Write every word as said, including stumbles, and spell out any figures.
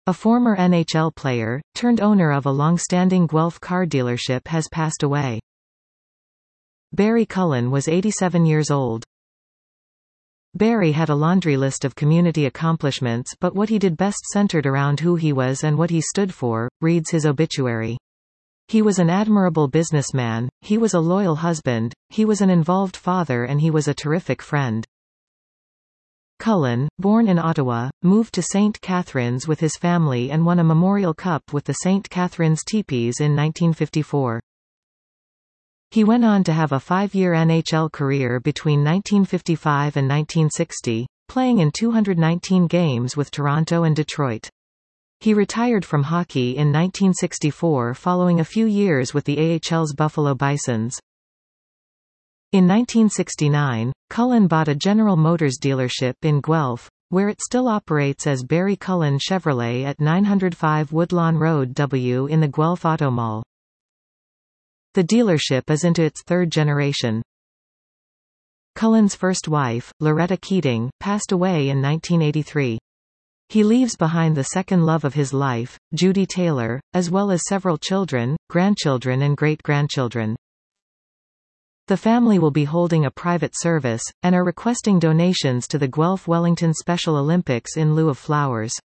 A former N H L player, turned owner of a long-standing Guelph car dealership has passed away. Barry Cullen was eighty-seven years old. Barry had a laundry list of community accomplishments, but what he did best centered around who he was and what he stood for, reads his obituary. He was an admirable businessman, he was a loyal husband, he was an involved father, and he was a terrific friend. Cullen, born in Ottawa, moved to Saint Catharines with his family and won a Memorial Cup with the Saint Catharines Teepees in nineteen fifty-four. He went on to have a five-year N H L career between nineteen fifty-five and nineteen sixty, playing in two hundred nineteen games with Toronto and Detroit. He retired from hockey in nineteen sixty-four following a few years with the A H L's Buffalo Bisons. In nineteen sixty-nine, Cullen bought a General Motors dealership in Guelph, where it still operates as Barry Cullen Chevrolet at nine oh five Woodlawn Road W in the Guelph Auto Mall. The dealership is into its third generation. Cullen's first wife, Loretta Keating, passed away in nineteen eighty-three. He leaves behind the second love of his life, Judy Taylor, as well as several children, grandchildren and great-grandchildren. The family will be holding a private service, and are requesting donations to the Guelph Wellington Special Olympics in lieu of flowers.